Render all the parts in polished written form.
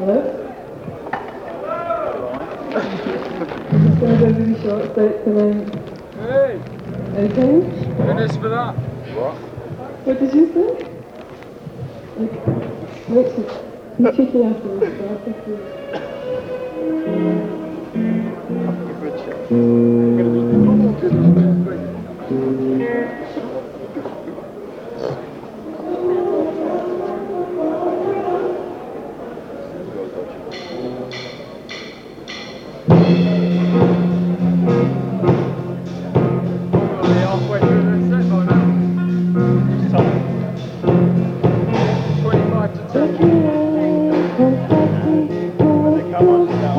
Hello? I'm just going to go really short, so Hey! okay? Finish for that. What did you say? Like, it's cheeky afterwards, so I'll take you. Probably halfway through the set by now. 25 to 10. Come on, now.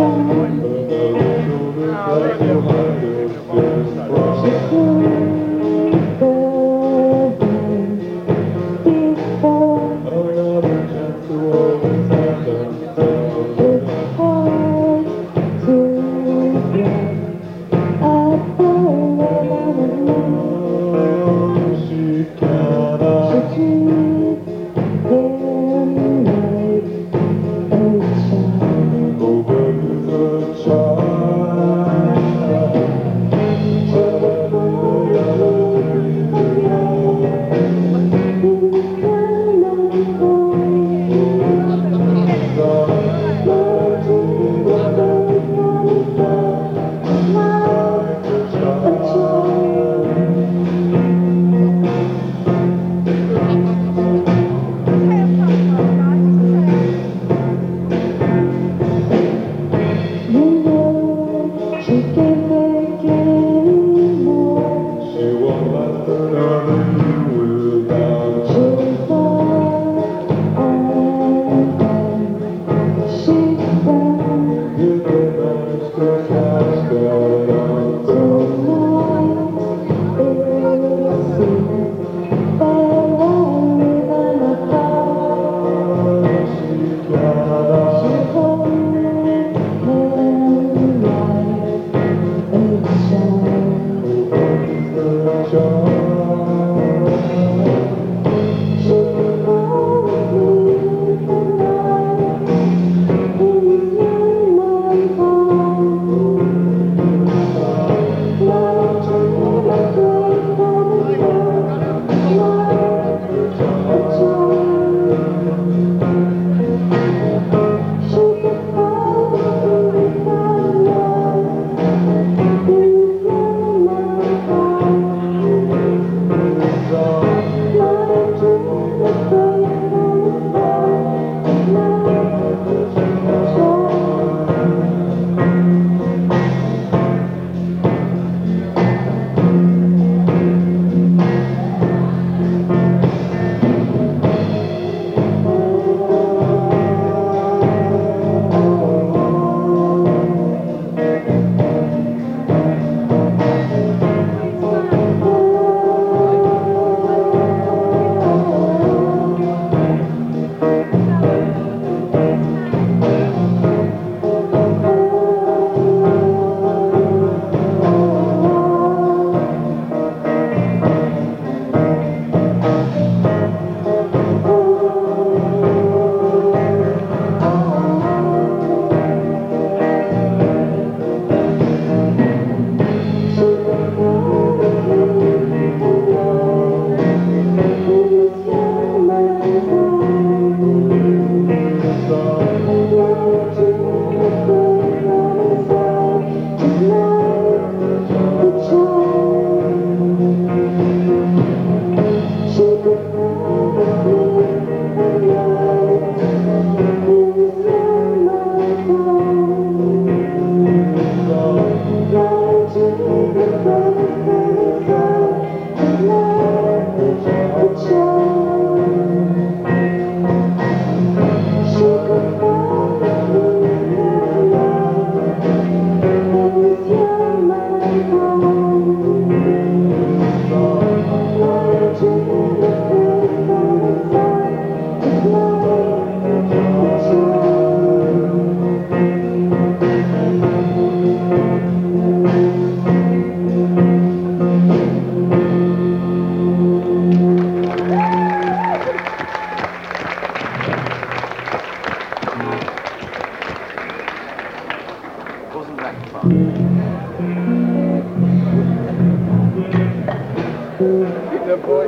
The voice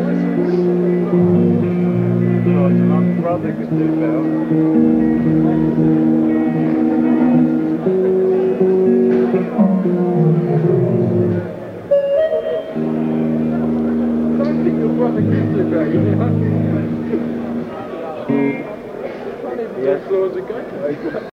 my brother could do better. I don't think your brother could do better, you know? Funny, the floors are going.